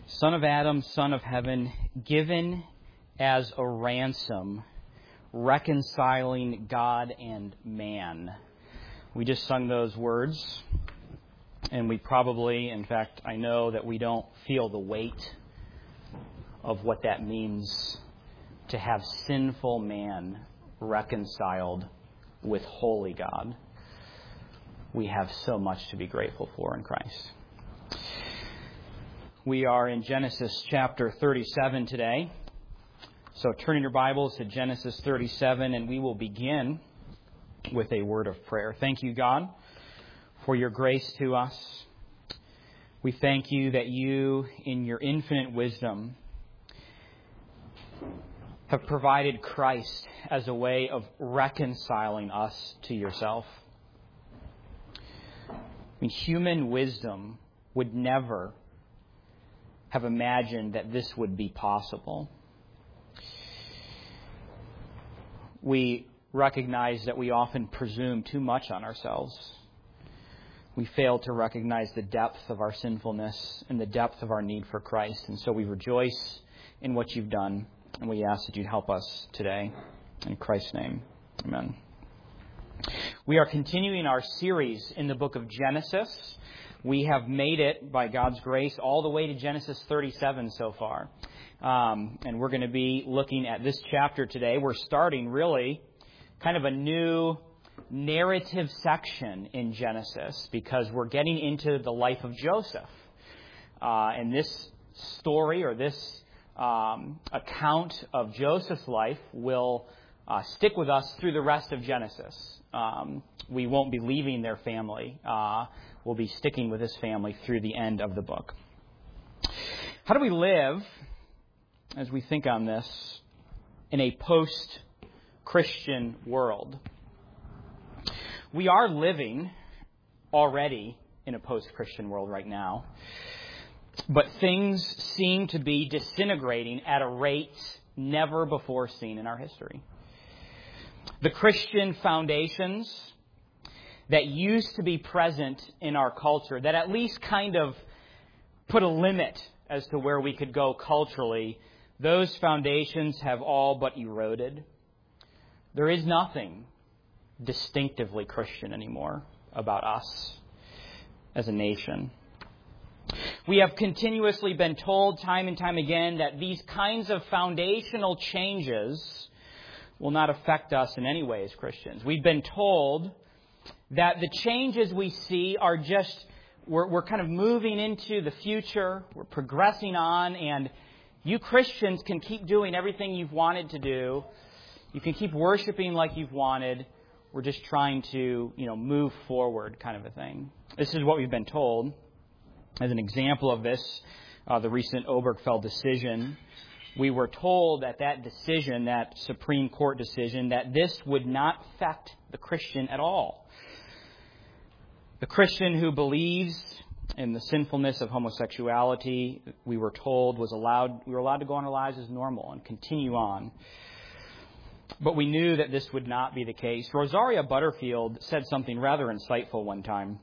Son of Adam, son of heaven, given as a ransom, reconciling God and man. We just sung those words, and we probably, in fact, I know that we don't feel the weight of what that means to have sinful man reconciled with holy God. We have so much to be grateful for in Christ. We are in Genesis chapter 37 today. So turn in your Bibles to Genesis 37, and we will begin with a word of prayer. Thank you, God, for your grace to us. We thank you that you, in your infinite wisdom, have provided Christ as a way of reconciling us to yourself. I mean, human wisdom would never have imagined that this would be possible. We recognize that we often presume too much on ourselves. We fail to recognize the depth of our sinfulness and the depth of our need for Christ. And so we rejoice in what you've done, and we ask that you'd help us today. In Christ's name, amen. We are continuing our series in the book of Genesis. We have made it, by God's grace, all the way to Genesis 37 so far. And we're going to be looking at this chapter today. We're starting, really, kind of a new narrative section in Genesis because we're getting into the life of Joseph. And this story, or this account of Joseph's life, will stick with us through the rest of Genesis. We won't be leaving their family. We'll be sticking with his family through the end of the book. How do we live, as we think on this, in a post-Christian world? We are living already in a post-Christian world right now, but things seem to be disintegrating at a rate never before seen in our history. The Christian foundations that used to be present in our culture, that at least kind of put a limit as to where we could go culturally, those foundations have all but eroded. There is nothing distinctively Christian anymore about us as a nation. We have continuously been told time and time again that these kinds of foundational changes will not affect us in any way as Christians. We've been told that the changes we see are just, we're kind of moving into the future, we're progressing on, and you Christians can keep doing everything you've wanted to do. You can keep worshiping like you've wanted. We're just trying to, move forward, kind of a thing. This is what we've been told. As an example of this, the recent Obergefell decision, we were told that decision, that Supreme Court decision, that this would not affect the Christian at all. The Christian who believes in the sinfulness of homosexuality, we were told, we were allowed to go on our lives as normal and continue on. But we knew that this would not be the case. Rosaria Butterfield said something rather insightful one time.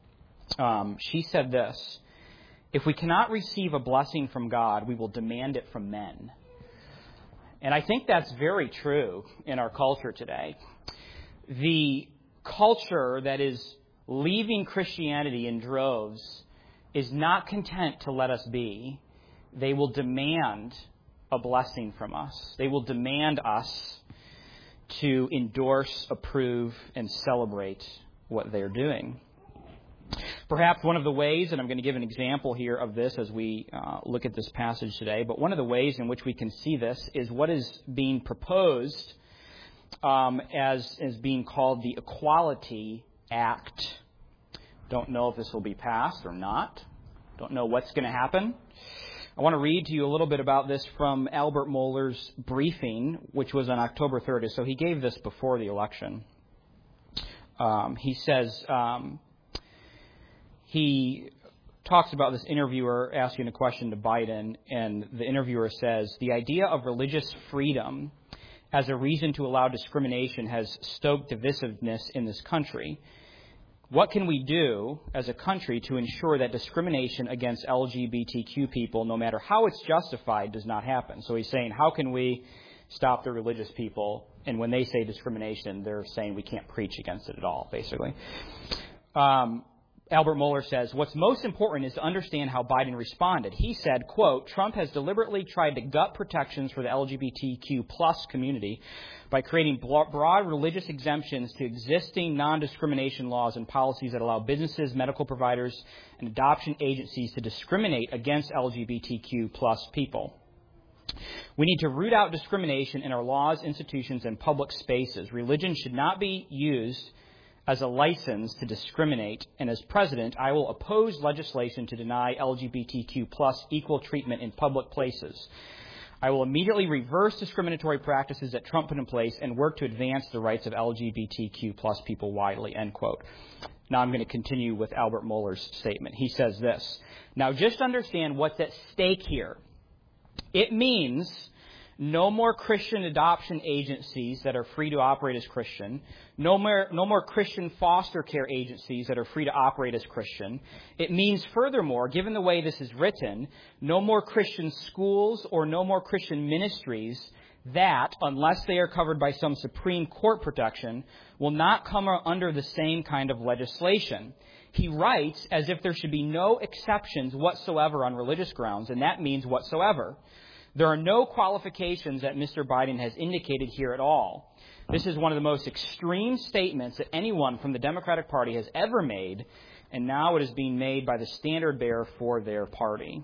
She said this: if we cannot receive a blessing from God, we will demand it from men. And I think that's very true in our culture today. The culture that is leaving Christianity in droves is not content to let us be. They will demand a blessing from us. They will demand us to endorse, approve, and celebrate what they're doing. Perhaps one of the ways, and I'm going to give an example here of this as we look at this passage today, but one of the ways in which we can see this is what is being proposed as being called the Equality Act. Don't know if this will be passed or not. Don't know what's going to happen. I want to read to you a little bit about this from Albert Mohler's briefing, which was on October 30th. So he gave this before the election. He says, he talks about this interviewer asking a question to Biden, and the interviewer says, the idea of religious freedom as a reason to allow discrimination has stoked divisiveness in this country. What can we do as a country to ensure that discrimination against LGBTQ people, no matter how it's justified, does not happen? So he's saying, how can we stop the religious people? And when they say discrimination, they're saying we can't preach against it at all, basically. Albert Mohler says, what's most important is to understand how Biden responded. He said, quote, Trump has deliberately tried to gut protections for the LGBTQ plus community by creating broad religious exemptions to existing non-discrimination laws and policies that allow businesses, medical providers, and adoption agencies to discriminate against LGBTQ plus people. We need to root out discrimination in our laws, institutions, and public spaces. Religion should not be used as a license to discriminate, and as president, I will oppose legislation to deny LGBTQ plus equal treatment in public places. I will immediately reverse discriminatory practices that Trump put in place and work to advance the rights of LGBTQ plus people widely, end quote. Now I'm going to continue with Albert Mohler's statement. He says this, now just understand what's at stake here. It means no more Christian adoption agencies that are free to operate as Christian. No more Christian foster care agencies that are free to operate as Christian. It means, furthermore, given the way this is written, no more Christian schools or no more Christian ministries that, unless they are covered by some Supreme Court protection, will not come under the same kind of legislation. He writes as if there should be no exceptions whatsoever on religious grounds, and that means whatsoever. There are no qualifications that Mr. Biden has indicated here at all. This is one of the most extreme statements that anyone from the Democratic Party has ever made, and now it is being made by the standard bearer for their party.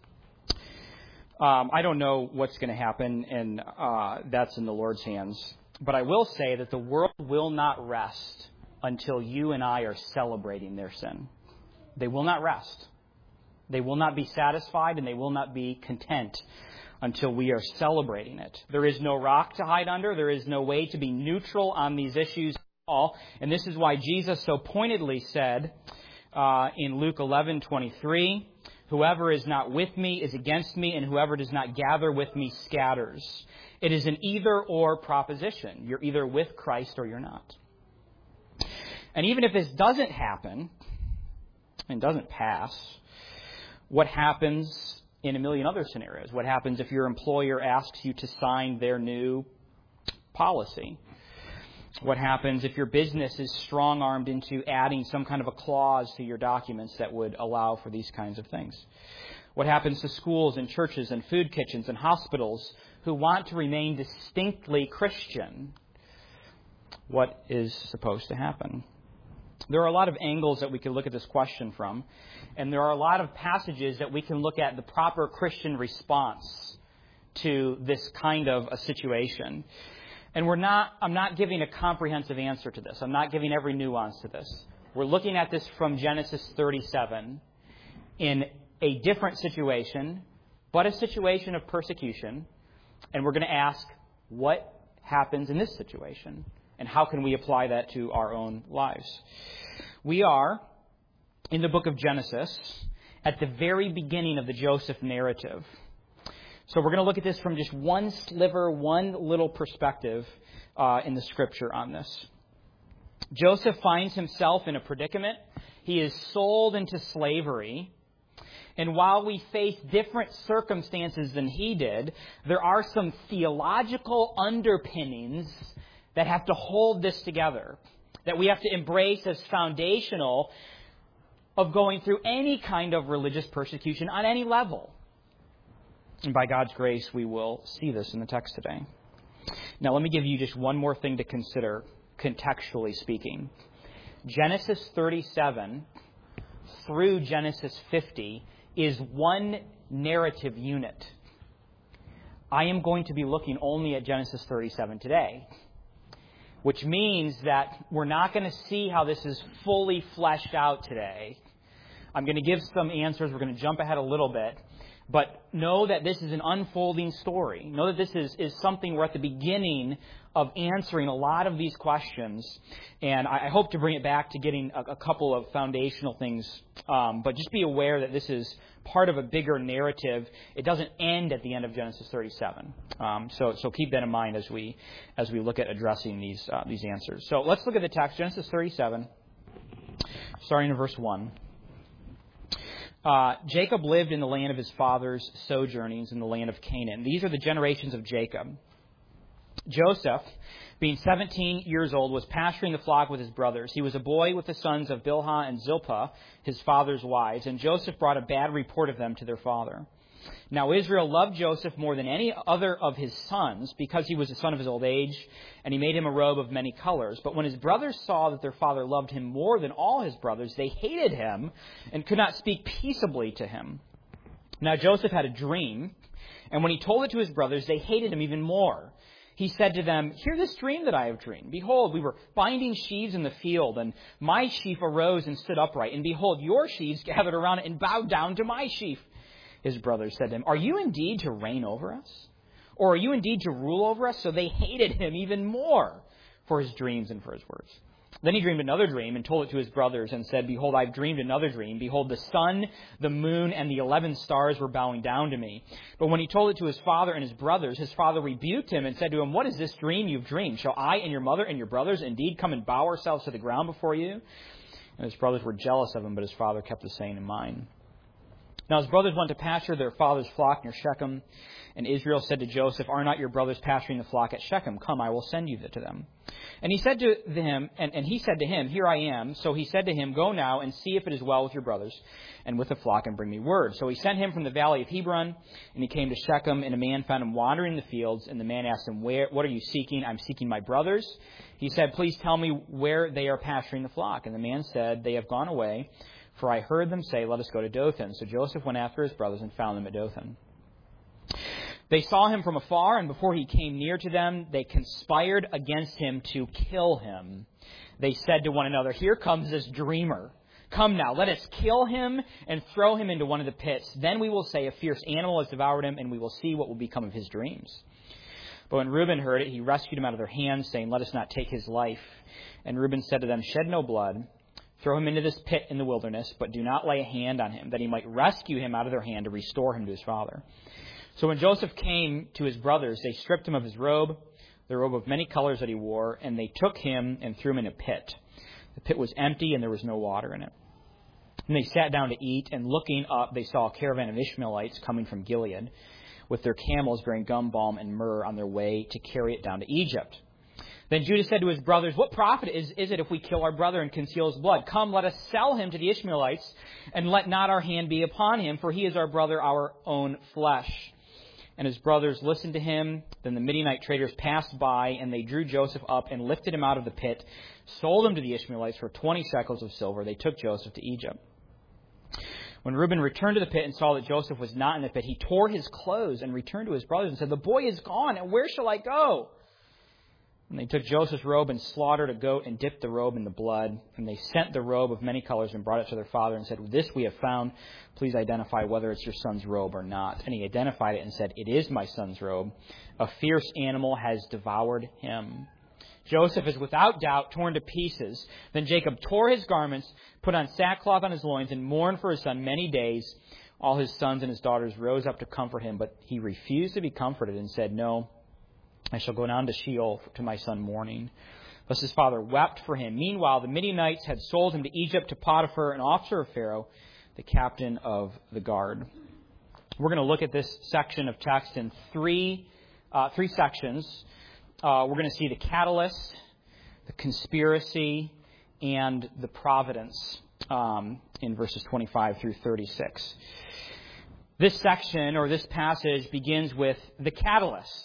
I don't know what's going to happen, and that's in the Lord's hands. But I will say that the world will not rest until you and I are celebrating their sin. They will not rest. They will not be satisfied, and they will not be content until we are celebrating it. There is no rock to hide under. There is no way to be neutral on these issues at all. And this is why Jesus so pointedly said in Luke 11:23, whoever is not with me is against me, and whoever does not gather with me scatters. It is an either-or proposition. You're either with Christ or you're not. And even if this doesn't happen and doesn't pass, what happens in a million other scenarios? What happens if your employer asks you to sign their new policy? What happens if your business is strong-armed into adding some kind of a clause to your documents that would allow for these kinds of things? What happens to schools and churches and food kitchens and hospitals who want to remain distinctly Christian? What is supposed to happen? There are a lot of angles that we can look at this question from, and there are a lot of passages that we can look at the proper Christian response to this kind of a situation. And I'm not giving a comprehensive answer to this. I'm not giving every nuance to this. We're looking at this from Genesis 37 in a different situation, but a situation of persecution. And we're going to ask, what happens in this situation? And how can we apply that to our own lives? We are, in the book of Genesis, at the very beginning of the Joseph narrative. So we're going to look at this from just one sliver, one little perspective in the Scripture on this. Joseph finds himself in a predicament. He is sold into slavery. And while we face different circumstances than he did, there are some theological underpinnings that have to hold this together, that we have to embrace as foundational of going through any kind of religious persecution on any level. And by God's grace, we will see this in the text today. Now, let me give you just one more thing to consider, contextually speaking. Genesis 37 through Genesis 50 is one narrative unit. I am going to be looking only at Genesis 37 today, which means that we're not going to see how this is fully fleshed out today. I'm going to give some answers. We're going to jump ahead a little bit. But know that this is an unfolding story. Know that this is something we're at the beginning of answering a lot of these questions. And I hope to bring it back to getting a couple of foundational things. But just be aware that this is part of a bigger narrative. It doesn't end at the end of Genesis 37. So keep that in mind as we look at addressing these answers. So let's look at the text, Genesis 37. Starting in verse 1. Jacob lived in the land of his father's sojournings in the land of Canaan. These are the generations of Jacob. Joseph, being 17 years old, was pasturing the flock with his brothers. He was a boy with the sons of Bilhah and Zilpah, his father's wives, and Joseph brought a bad report of them to their father. Now Israel loved Joseph more than any other of his sons, because he was the son of his old age, and he made him a robe of many colors. But when his brothers saw that their father loved him more than all his brothers, they hated him and could not speak peaceably to him. Now Joseph had a dream, and when he told it to his brothers, they hated him even more. He said to them, "Hear this dream that I have dreamed. Behold, we were binding sheaves in the field, and my sheaf arose and stood upright. And behold, your sheaves gathered around it and bowed down to my sheaf." His brothers said to him, "Are you indeed to reign over us? Or are you indeed to rule over us?" So they hated him even more for his dreams and for his words. Then he dreamed another dream and told it to his brothers and said, "Behold, I've dreamed another dream. Behold, the sun, the moon, and the 11 stars were bowing down to me." But when he told it to his father and his brothers, his father rebuked him and said to him, "What is this dream you've dreamed? Shall I and your mother and your brothers indeed come and bow ourselves to the ground before you?" And his brothers were jealous of him, but his father kept the saying in mind. Now his brothers went to pasture their father's flock near Shechem. And Israel said to Joseph, "Are not your brothers pasturing the flock at Shechem? Come, I will send you to them." And he said to him, and he said to him, "Here I am." So he said to him, "Go now and see if it is well with your brothers and with the flock, and bring me word." So he sent him from the valley of Hebron, and he came to Shechem, and a man found him wandering in the fields. And the man asked him, "What are you seeking?" "I'm seeking my brothers." He said, "Please tell me where they are pasturing the flock." And the man said, "They have gone away, for I heard them say, 'Let us go to Dothan.'" So Joseph went after his brothers and found them at Dothan. They saw him from afar, and before he came near to them, they conspired against him to kill him. They said to one another, "Here comes this dreamer. Come now, let us kill him and throw him into one of the pits. Then we will say, 'A fierce animal has devoured him,' and we will see what will become of his dreams." But when Reuben heard it, he rescued him out of their hands, saying, "Let us not take his life." And Reuben said to them, "Shed no blood. Throw him into this pit in the wilderness, but do not lay a hand on him, that he might rescue him out of their hand to restore him to his father." So when Joseph came to his brothers, they stripped him of his robe, the robe of many colors that he wore, and they took him and threw him in a pit. The pit was empty, and there was no water in it. And they sat down to eat, and looking up, they saw a caravan of Ishmaelites coming from Gilead, with their camels bearing gum, balm, and myrrh on their way to carry it down to Egypt. Then Judah said to his brothers, "What profit is it if we kill our brother and conceal his blood? Come, let us sell him to the Ishmaelites, and let not our hand be upon him, for he is our brother, our own flesh." And his brothers listened to him. Then the Midianite traders passed by, and they drew Joseph up and lifted him out of the pit, sold him to the Ishmaelites for 20 shekels of silver. They took Joseph to Egypt. When Reuben returned to the pit and saw that Joseph was not in the pit, he tore his clothes and returned to his brothers and said, "The boy is gone, and where shall I go?" And they took Joseph's robe and slaughtered a goat and dipped the robe in the blood. And they sent the robe of many colors and brought it to their father and said, "This we have found. Please identify whether it's your son's robe or not." And he identified it and said, "It is my son's robe. A fierce animal has devoured him." Joseph is without doubt torn to pieces. Then Jacob tore his garments, put on sackcloth on his loins, and mourned for his son many days. All his sons and his daughters rose up to comfort him, but he refused to be comforted and said, "No, I shall go down to Sheol to my son mourning." Thus his father wept for him. Meanwhile, the Midianites had sold him to Egypt, to Potiphar, an officer of Pharaoh, the captain of the guard. We're going to look at this section of text in three sections. We're going to see the catalyst, the conspiracy, and the providence in verses 25 through 36. This section, or this passage, begins with the catalyst.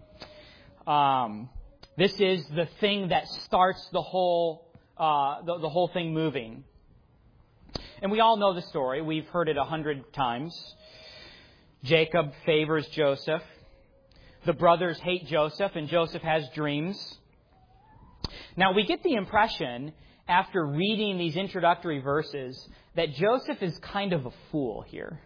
This is the thing that starts the whole thing moving. And we all know the story. We've heard it 100 times. Jacob favors Joseph. The brothers hate Joseph, and Joseph has dreams. Now, we get the impression, after reading these introductory verses, that Joseph is kind of a fool here.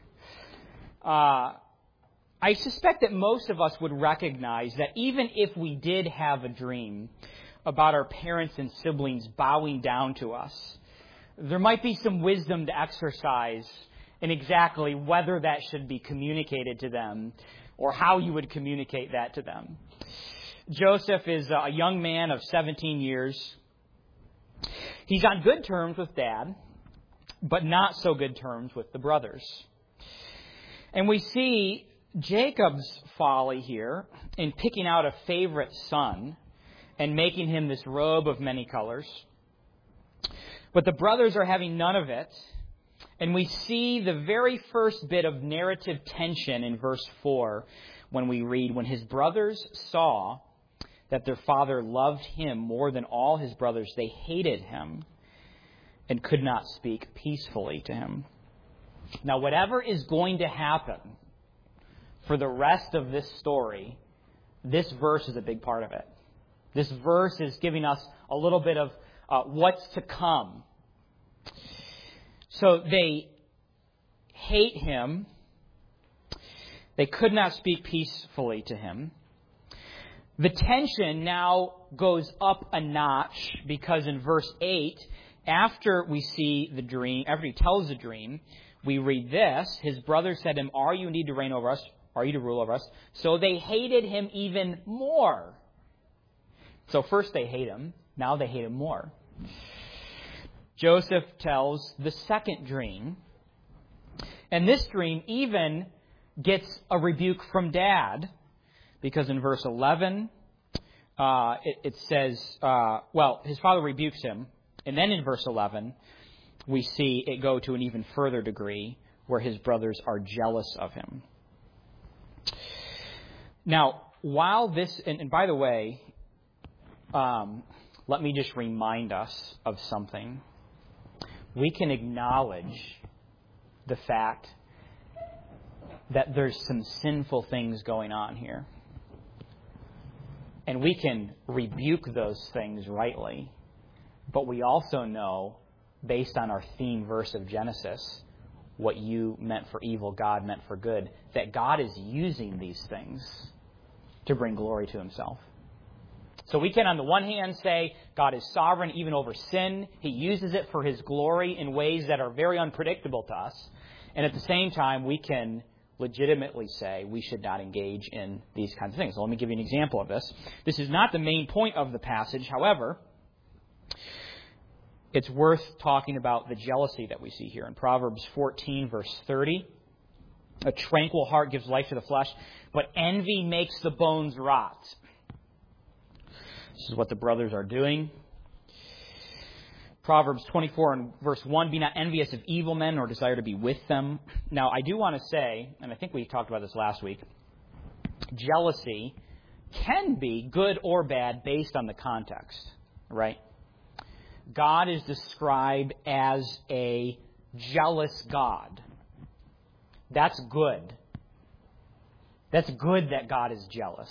I suspect that most of us would recognize that even if we did have a dream about our parents and siblings bowing down to us, there might be some wisdom to exercise in exactly whether that should be communicated to them or how you would communicate that to them. Joseph is a young man of 17 years. He's on good terms with Dad, but not so good terms with the brothers. And we see Jacob's folly here in picking out a favorite son and making him this robe of many colors. But the brothers are having none of it. And we see the very first bit of narrative tension in verse 4 when we read, when his brothers saw that their father loved him more than all his brothers, they hated him and could not speak peacefully to him. Now, whatever is going to happen for the rest of this story, this verse is a big part of it. This verse is giving us a little bit of what's to come. So they hate him. They could not speak peacefully to him. The tension now goes up a notch because in verse 8, after we see the dream, after he tells the dream, we read this. His brothers said to him, "Are you indeed to reign over us? Are you to rule over us?" So they hated him even more. So first they hate him. Now they hate him more. Joseph tells the second dream. And this dream even gets a rebuke from Dad. Because in verse 11, it says, his father rebukes him. And then in verse 11, we see it go to an even further degree where his brothers are jealous of him. Now, while this, and by the way, let me just remind us of something. We can acknowledge the fact that there's some sinful things going on here. And we can rebuke those things rightly. But we also know, based on our theme verse of Genesis, what you meant for evil, God meant for good, that God is using these things to bring glory to himself. So we can, on the one hand, say God is sovereign even over sin. He uses it for his glory in ways that are very unpredictable to us. And at the same time, we can legitimately say we should not engage in these kinds of things. So let me give you an example of this. This is not the main point of the passage. However, it's worth talking about the jealousy that we see here. In Proverbs 14, verse 30, a tranquil heart gives life to the flesh, but envy makes the bones rot. This is what the brothers are doing. Proverbs 24 and verse 1, "Be not envious of evil men, or desire to be with them." Now, I do want to say, and I think we talked about this last week, jealousy can be good or bad based on the context, right? God is described as a jealous God. That's good. That's good that God is jealous.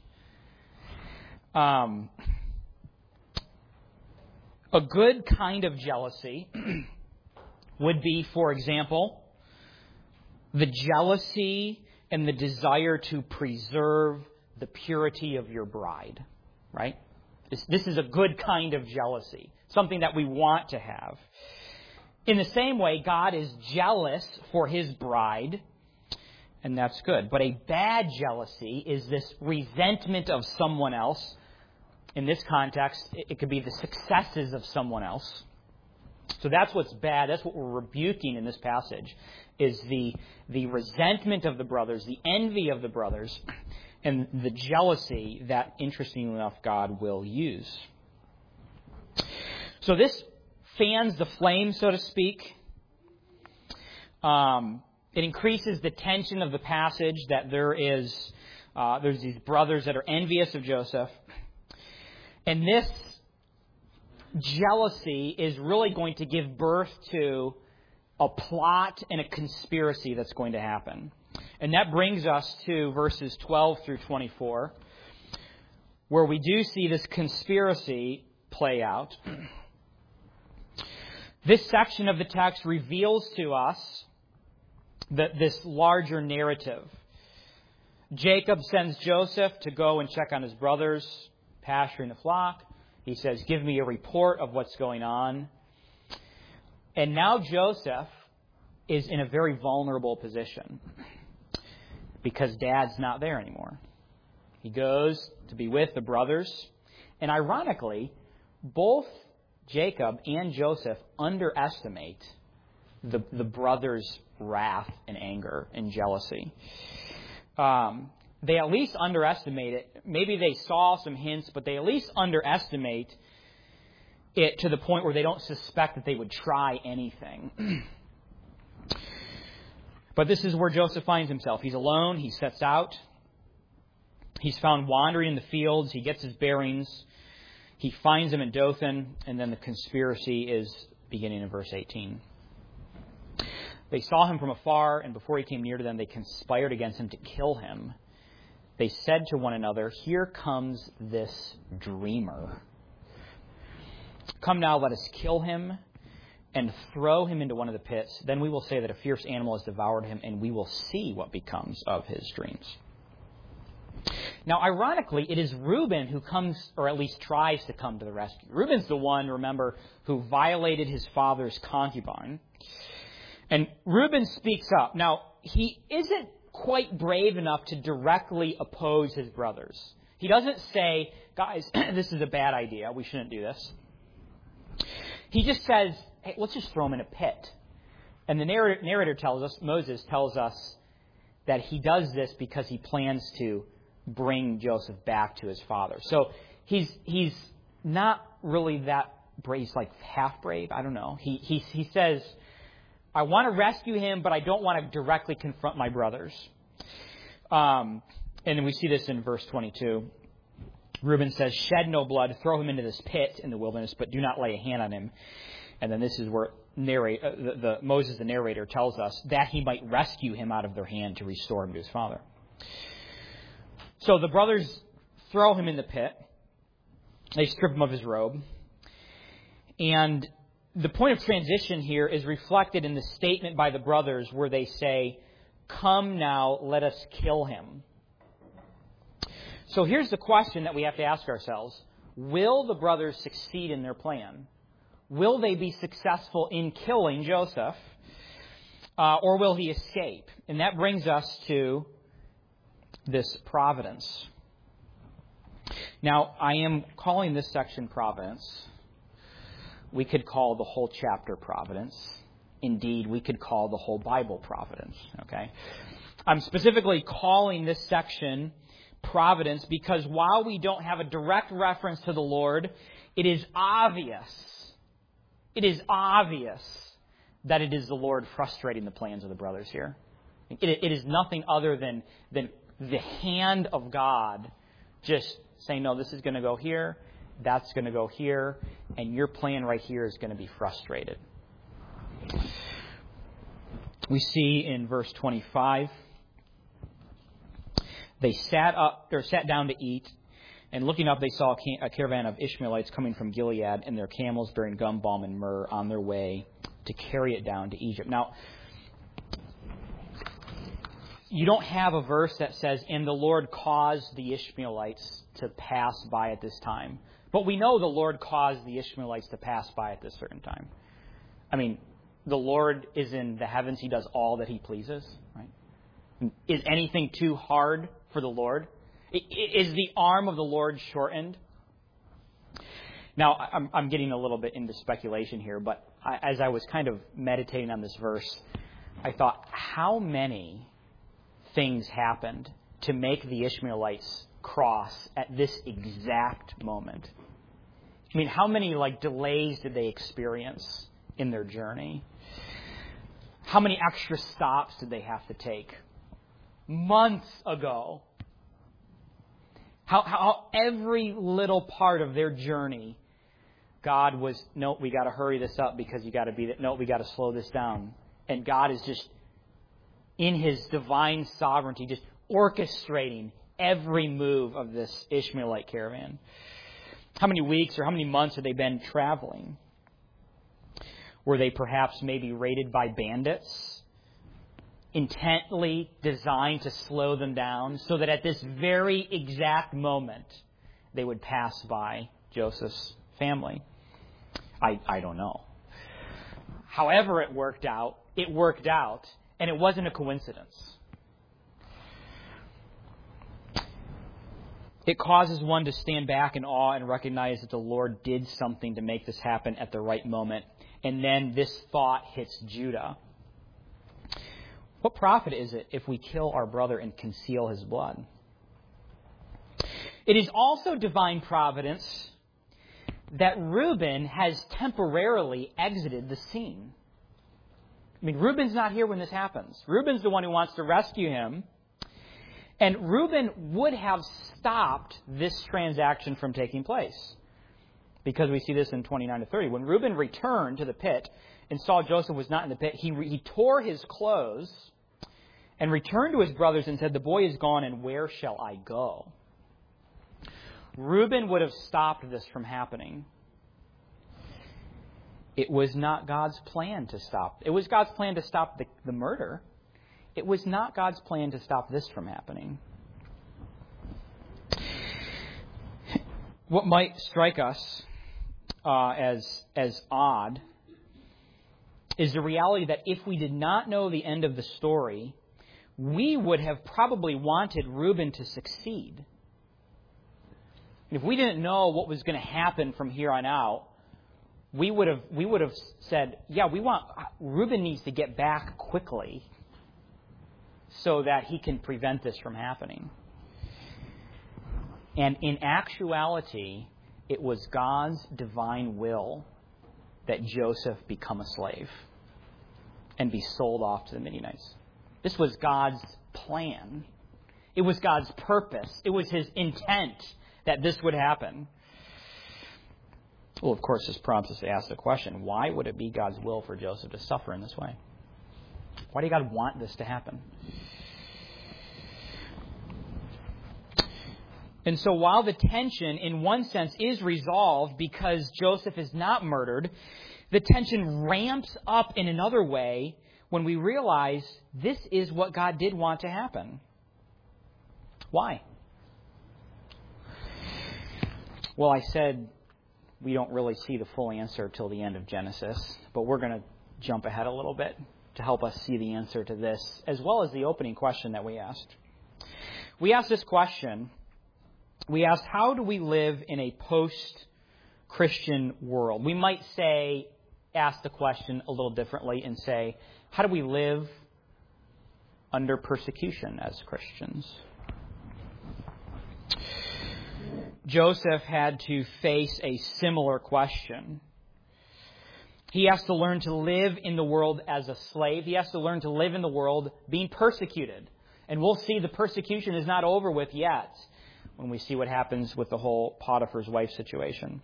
A good kind of jealousy would be, for example, the jealousy and the desire to preserve the purity of your bride, right? This is a good kind of jealousy, something that we want to have. In the same way, God is jealous for his bride, and that's good. But a bad jealousy is this resentment of someone else. In this context, it could be the successes of someone else. So that's what's bad. That's what we're rebuking in this passage, is the resentment of the brothers, the envy of the brothers, and the jealousy that, interestingly enough, God will use. So this fans the flame, so to speak. It increases the tension of the passage that there's these brothers that are envious of Joseph. And this jealousy is really going to give birth to a plot and a conspiracy that's going to happen. And that brings us to verses 12 through 24, where we do see this conspiracy play out. This section of the text reveals to us this larger narrative. Jacob sends Joseph to go and check on his brothers pasturing the flock. He says, "Give me a report of what's going on." And now Joseph is in a very vulnerable position because Dad's not there anymore. He goes to be with the brothers. And ironically, both Jacob and Joseph underestimate the brothers' wrath and anger and jealousy. They at least underestimate it. Maybe they saw some hints, but they at least underestimate it to the point where they don't suspect that they would try anything. But this is where Joseph finds himself. He's alone. He sets out. He's found wandering in the fields. He gets his bearings. He finds them in Dothan. And then the conspiracy is beginning in verse 18. They saw him from afar, and before he came near to them, they conspired against him to kill him. They said to one another, "Here comes this dreamer. Come now, let us kill him and throw him into one of the pits. Then we will say that a fierce animal has devoured him, and we will see what becomes of his dreams." Now, ironically, it is Reuben who comes, or at least tries to come to the rescue. Reuben's the one, remember, who violated his father's concubine. And Reuben speaks up. Now, he isn't quite brave enough to directly oppose his brothers. He doesn't say, "Guys, this is a bad idea. We shouldn't do this." He just says, "Hey, let's just throw him in a pit." And the narrator tells us, Moses tells us, that he does this because he plans to bring Joseph back to his father. So he's not really that brave. He's like half brave. I don't know. He says, "I want to rescue him, but I don't want to directly confront my brothers." And then we see this in verse 22. Reuben says, "Shed no blood, throw him into this pit in the wilderness, but do not lay a hand on him." And then this is where Moses, the narrator, tells us that he might rescue him out of their hand to restore him to his father. So the brothers throw him in the pit. They strip him of his robe. And the point of transition here is reflected in the statement by the brothers where they say, "Come now, let us kill him." So here's the question that we have to ask ourselves. Will the brothers succeed in their plan? Will they be successful in killing Joseph? Or will he escape? And that brings us to this providence. Now, I am calling this section providence. We could call the whole chapter providence. Indeed, we could call the whole Bible providence. Okay? I'm specifically calling this section providence because while we don't have a direct reference to the Lord, it is obvious that it is the Lord frustrating the plans of the brothers here. It is nothing other than the hand of God just saying, "No, this is going to go here, that's going to go here, and your plan right here is going to be frustrated." We see in verse 25, they sat down to eat, and looking up, they saw a caravan of Ishmaelites coming from Gilead, and their camels bearing gum balm and myrrh on their way to carry it down to Egypt. Now, you don't have a verse that says, "And the Lord caused the Ishmaelites to pass by at this time." But we know the Lord caused the Ishmaelites to pass by at this certain time. I mean, the Lord is in the heavens. He does all that he pleases, right? Is anything too hard for the Lord? Is the arm of the Lord shortened? Now, I'm getting a little bit into speculation here, but as I was kind of meditating on this verse, I thought, how many things happened to make the Ishmaelites cross at this exact moment? I mean, how many delays did they experience in their journey? How many extra stops did they have to take? Months ago. How every little part of their journey, God was, "No, we got to hurry this up because you got to be that. No, we got to slow this down." And God is just, in his divine sovereignty, just orchestrating every move of this Ishmaelite caravan. How many weeks or how many months had they been traveling? Were they perhaps maybe raided by bandits, intently designed to slow them down so that at this very exact moment they would pass by Joseph's family? I don't know. However it worked out, and it wasn't a coincidence. It causes one to stand back in awe and recognize that the Lord did something to make this happen at the right moment. And then this thought hits Judah. What profit is it if we kill our brother and conceal his blood? It is also divine providence that Reuben has temporarily exited the scene. I mean, Reuben's not here when this happens. Reuben's the one who wants to rescue him. And Reuben would have stopped this transaction from taking place. Because we see this in 29 to 30. When Reuben returned to the pit and saw Joseph was not in the pit, he tore his clothes and returned to his brothers and said, "The boy is gone, and where shall I go?" Reuben would have stopped this from happening. It was not God's plan to stop. It was God's plan to stop the murder. It was not God's plan to stop this from happening. What might strike us as odd is the reality that if we did not know the end of the story, we would have probably wanted Reuben to succeed. If we didn't know what was going to happen from here on out, we would have said, "Yeah, Reuben needs to get back quickly so that he can prevent this from happening." And in actuality, it was God's divine will that Joseph become a slave and be sold off to the Midianites. This was God's plan. It was God's purpose. It was His intent that this would happen. Well, of course, this prompts us to ask the question, why would it be God's will for Joseph to suffer in this way? Why did God want this to happen? And so while the tension, in one sense, is resolved because Joseph is not murdered, the tension ramps up in another way when we realize this is what God did want to happen. Why? Well, I said we don't really see the full answer till the end of Genesis, but we're going to jump ahead a little bit to help us see the answer to this, as well as the opening question that we asked. We asked this question. We asked, how do we live in a post-Christian world? We might ask the question a little differently and say, how do we live under persecution as Christians? Joseph had to face a similar question. He has to learn to live in the world as a slave. He has to learn to live in the world being persecuted. And we'll see the persecution is not over with yet when we see what happens with the whole Potiphar's wife situation.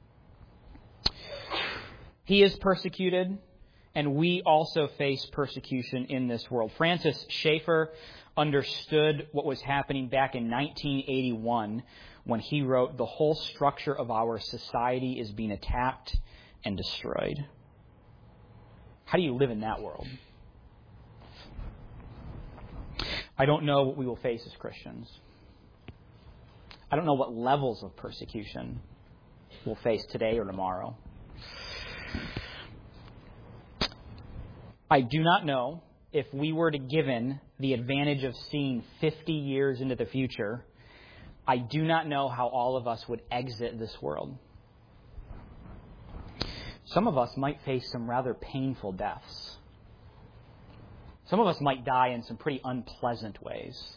He is persecuted, and we also face persecution in this world. Francis Schaeffer understood what was happening back in 1981 when he wrote, "The whole structure of our society is being attacked and destroyed." How do you live in that world? I don't know what we will face as Christians. I don't know what levels of persecution we'll face today or tomorrow. I do not know if we were to given the advantage of seeing 50 years into the future, I do not know how all of us would exit this world. Some of us might face some rather painful deaths. Some of us might die in some pretty unpleasant ways.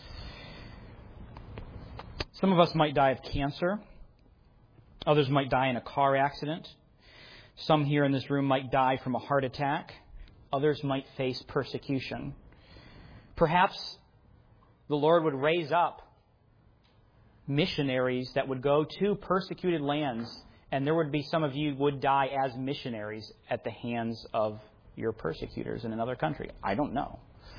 Some of us might die of cancer. Others might die in a car accident. Some here in this room might die from a heart attack. Others might face persecution. Perhaps the Lord would raise up missionaries that would go to persecuted lands, and there would be some of you would die as missionaries at the hands of your persecutors in another country. I don't know.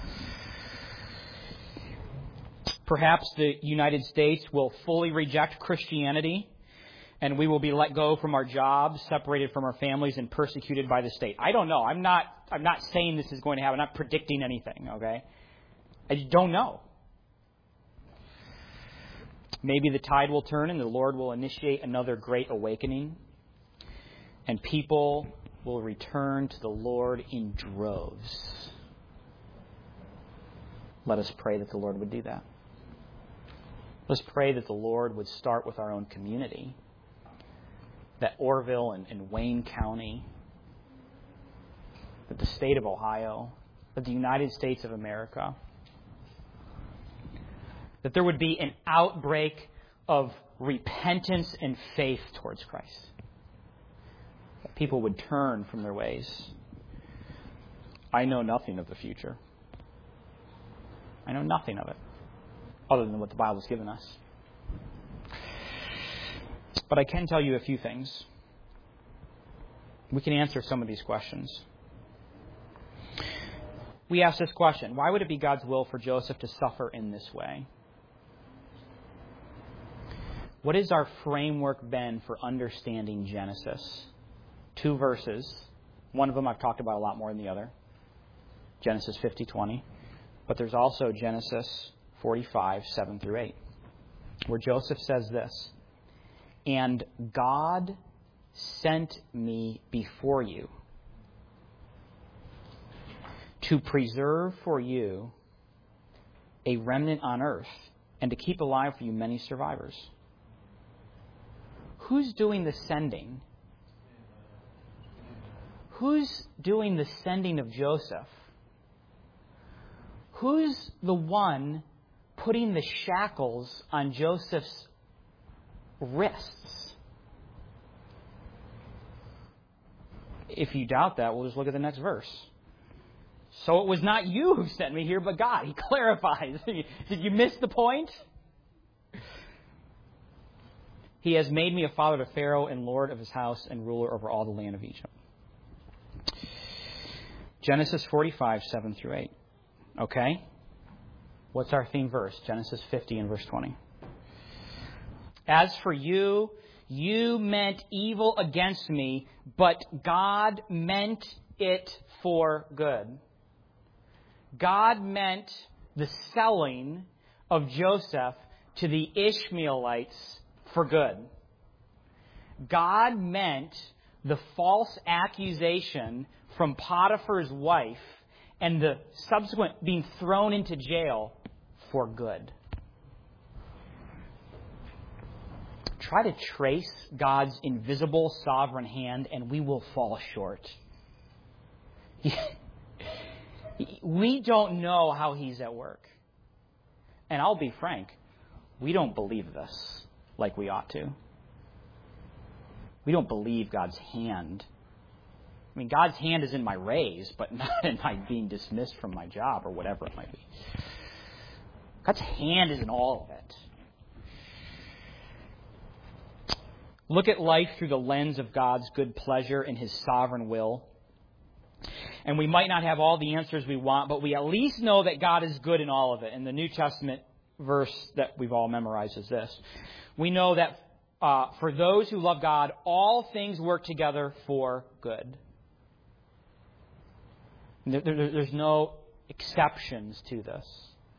Perhaps the United States will fully reject Christianity, and we will be let go from our jobs, separated from our families, and persecuted by the state. I don't know. I'm not saying this is going to happen. I'm not predicting anything, okay? I just don't know. Maybe the tide will turn and the Lord will initiate another great awakening, and people will return to the Lord in droves. Let us pray that the Lord would do that. Let's pray that the Lord would start with our own community, that Orville and Wayne County, that the state of Ohio, that the United States of America, that there would be an outbreak of repentance and faith towards Christ. That people would turn from their ways. I know nothing of the future. I know nothing of it, other than what the Bible has given us. But I can tell you a few things. We can answer some of these questions. We ask this question: why would it be God's will for Joseph to suffer in this way? What has our framework been for understanding Genesis? 2 verses. One of them I've talked about a lot more than the other. Genesis 50:20. But there's also Genesis 45, 7 through 8, where Joseph says this: "And God sent me before you to preserve for you a remnant on earth and to keep alive for you many survivors." Who's doing the sending? Who's doing the sending of Joseph? Who's the one putting the shackles on Joseph's wrists? If you doubt that, we'll just look at the next verse. "So it was not you who sent me here, but God." He clarifies. Did you miss the point? "He has made me a father to Pharaoh and lord of his house and ruler over all the land of Egypt." Genesis 45, 7 through 8. Okay? What's our theme verse? Genesis 50 and verse 20. "As for you, you meant evil against me, but God meant it for good." God meant the selling of Joseph to the Ishmaelites for good. God meant the false accusation from Potiphar's wife and the subsequent being thrown into jail for good. Try to trace God's invisible sovereign hand and we will fall short. We don't know how He's at work. And I'll be frank, we don't believe this like we ought to. We don't believe God's hand. I mean, God's hand is in my raise, but not in my being dismissed from my job or whatever it might be. God's hand is in all of it. Look at life through the lens of God's good pleasure and His sovereign will. And we might not have all the answers we want, but we at least know that God is good in all of it. And the New Testament verse that we've all memorized is this: we know that for those who love God, all things work together for good. There's no exceptions to this.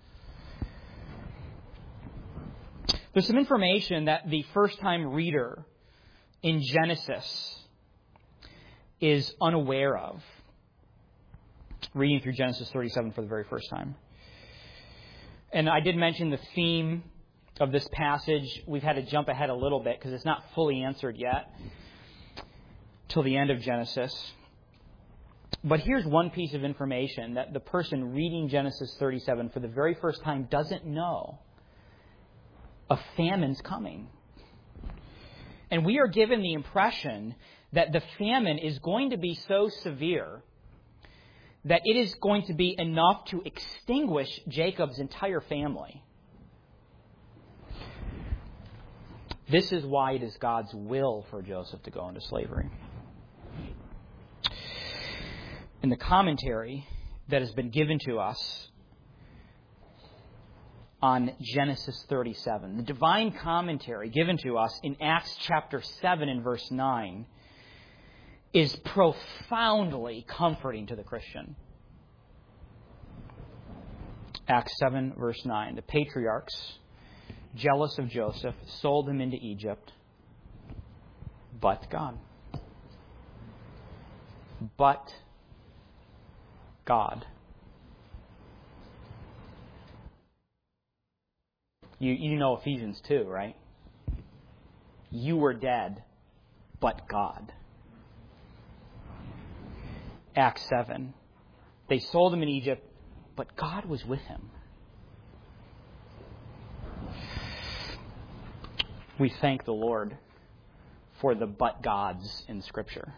There's some information that the first-time reader in Genesis is unaware of, reading through Genesis 37 for the very first time. And I did mention the theme of this passage. We've had to jump ahead a little bit because it's not fully answered yet till the end of Genesis. But here's one piece of information that the person reading Genesis 37 for the very first time doesn't know. A famine's coming. And we are given the impression that the famine is going to be so severe that it is going to be enough to extinguish Jacob's entire family. This is why it is God's will for Joseph to go into slavery. In the commentary that has been given to us on Genesis 37, the divine commentary given to us in Acts chapter 7 and verse 9 is profoundly comforting to the Christian. Acts 7 verse 9, the patriarchs, jealous of Joseph, sold him into Egypt, but God. But God. You know Ephesians 2, right? You were dead, but God. Acts 7. They sold him in Egypt, but God was with him. We thank the Lord for the but gods in Scripture.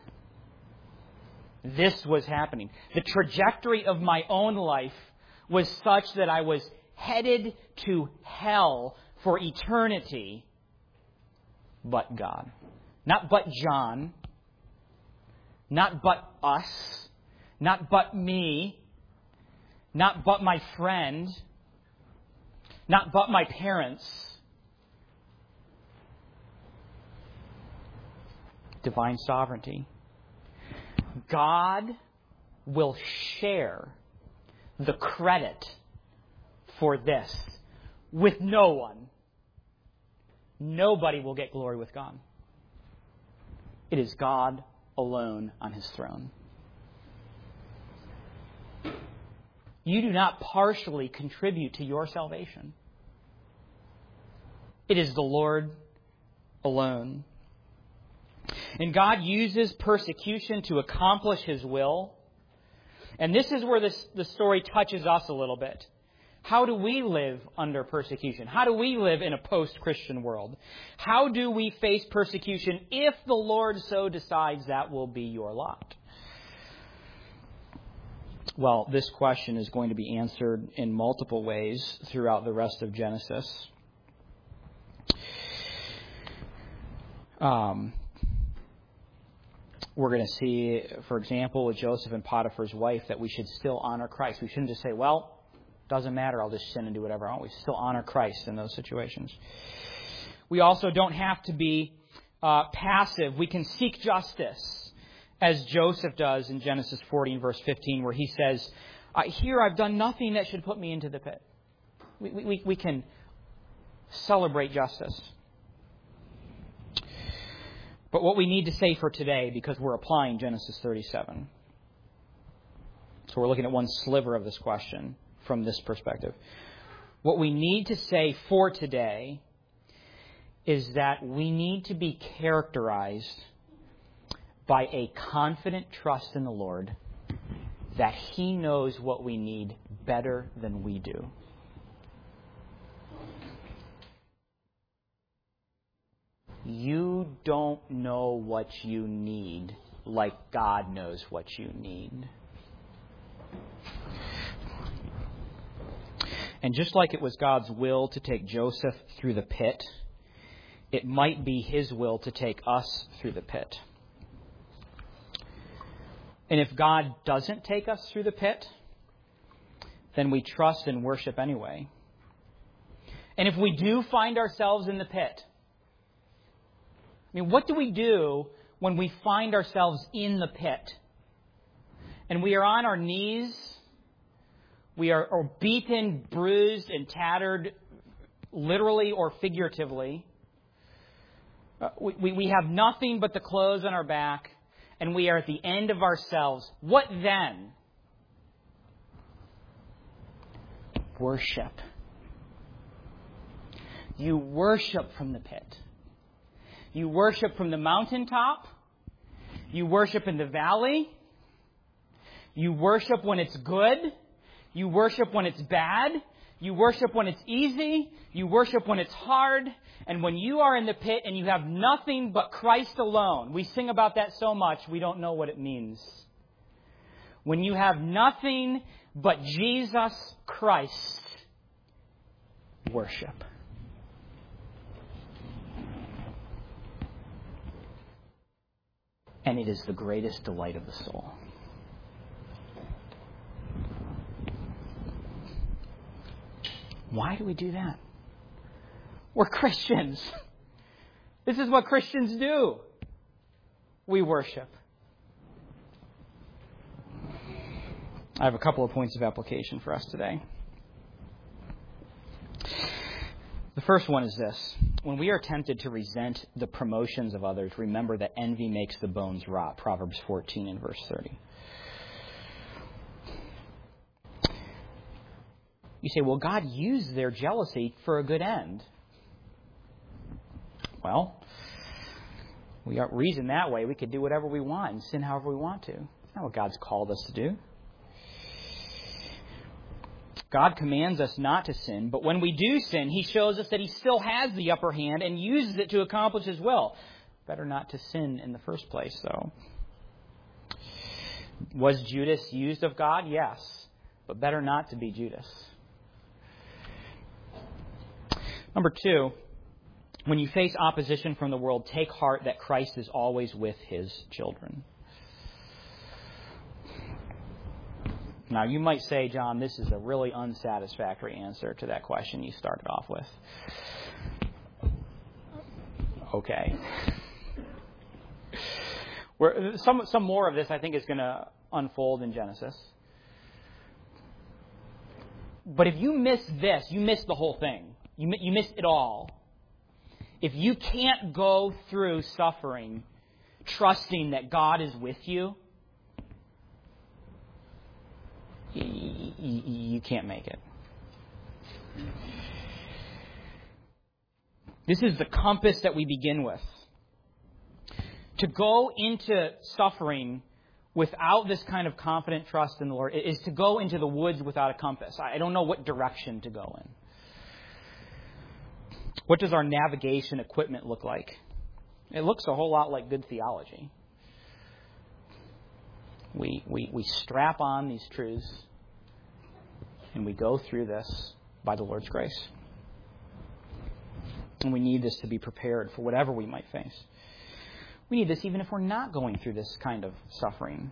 This was happening. The trajectory of my own life was such that I was headed to hell for eternity, but God. Not but John, not but us, not but me, not but my friend, not but my parents. Divine sovereignty. God will share the credit for this with no one. Nobody will get glory with God. It is God alone on his throne. You do not partially contribute to your salvation. It is the Lord alone. And God uses persecution to accomplish his will. And this is where the story touches us a little bit. How do we live under persecution? How do we live in a post-Christian world? How do we face persecution if the Lord so decides that will be your lot? Well, this question is going to be answered in multiple ways throughout the rest of Genesis. We're going to see, for example, with Joseph and Potiphar's wife, that we should still honor Christ. We shouldn't just say, well, doesn't matter, I'll just sin and do whatever I want. We still honor Christ in those situations. We also don't have to be passive. We can seek justice, as Joseph does in Genesis 14, verse 15, where he says, here I've done nothing that should put me into the pit. We can celebrate justice. But what we need to say for today, because we're applying Genesis 37. So we're looking at one sliver of this question from this perspective. What we need to say for today is that we need to be characterized by a confident trust in the Lord that he knows what we need better than we do. You don't know what you need like God knows what you need. And just like it was God's will to take Joseph through the pit, it might be his will to take us through the pit. And if God doesn't take us through the pit, then we trust and worship anyway. And if we do find ourselves in the pit, what do we do when we find ourselves in the pit? And we are on our knees, we are beaten, bruised, and tattered, literally or figuratively. We have nothing but the clothes on our back, and we are at the end of ourselves. What then? Worship. You worship from the pit. You worship from the mountaintop. You worship in the valley. You worship when it's good. You worship when it's bad. You worship when it's easy. You worship when it's hard. And when you are in the pit and you have nothing but Christ alone, we sing about that so much, we don't know what it means. When you have nothing but Jesus Christ, worship. And it is the greatest delight of the soul. Why do we do that? We're Christians. This is what Christians do. We worship. I have a couple of points of application for us today. The first one is this. When we are tempted to resent the promotions of others, remember that envy makes the bones rot. Proverbs 14 and verse 30. You say, well, God used their jealousy for a good end. Well, we reason that way. We could do whatever we want and sin however we want to. That's not what God's called us to do. God commands us not to sin, but when we do sin, He shows us that He still has the upper hand and uses it to accomplish His will. Better not to sin in the first place, though. Was Judas used of God? Yes, but better not to be Judas. Number 2, when you face opposition from the world, take heart that Christ is always with His children. Now, you might say, John, this is a really unsatisfactory answer to that question you started off with. Okay. Some more of this, I think, is going to unfold in Genesis. But if you miss this, you miss the whole thing. You miss it all. If you can't go through suffering trusting that God is with you, you can't make it. This is the compass that we begin with. To go into suffering without this kind of confident trust in the Lord is to go into the woods without a compass. I don't know what direction to go in. What does our navigation equipment look like? It looks a whole lot like good theology. We strap on these truths and we go through this by the Lord's grace. And we need this to be prepared for whatever we might face. We need this even if we're not going through this kind of suffering.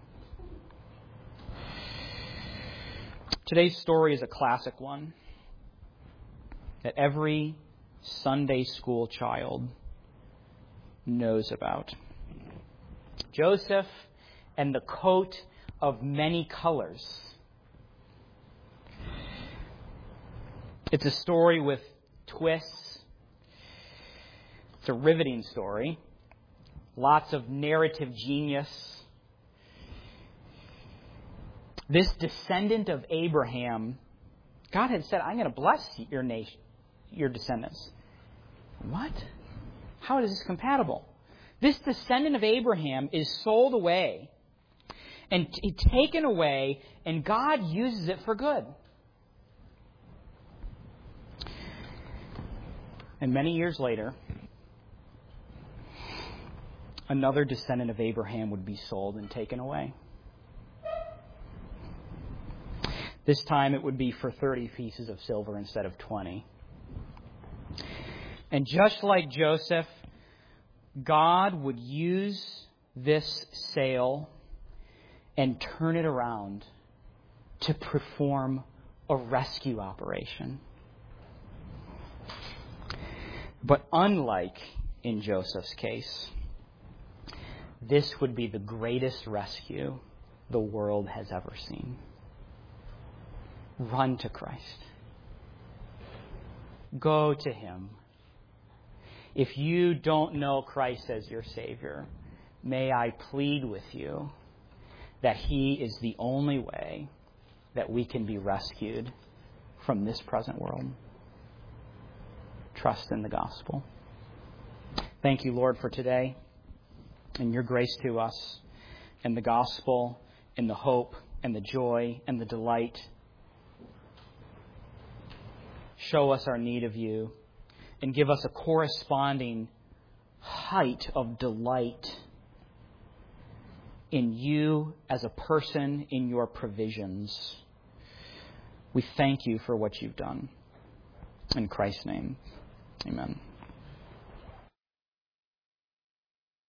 Today's story is a classic one that every Sunday school child knows about. Joseph and the coat of many colors. It's a story with twists. It's a riveting story. Lots of narrative genius. This descendant of Abraham, God had said, I'm going to bless your nation, your descendants. What? How is this compatible? This descendant of Abraham is sold away and taken away, and God uses it for good. And many years later, another descendant of Abraham would be sold and taken away. This time it would be for 30 pieces of silver instead of 20. And just like Joseph, God would use this sale and turn it around to perform a rescue operation. But unlike in Joseph's case, this would be the greatest rescue the world has ever seen. Run to Christ. Go to Him. If you don't know Christ as your Savior, may I plead with you that He is the only way that we can be rescued from this present world. Trust in the gospel. Thank you, Lord, for today and your grace to us and the gospel and the hope and the joy and the delight. Show us our need of you and give us a corresponding height of delight in you as a person, in your provisions. We thank you for what you've done. In Christ's name, amen.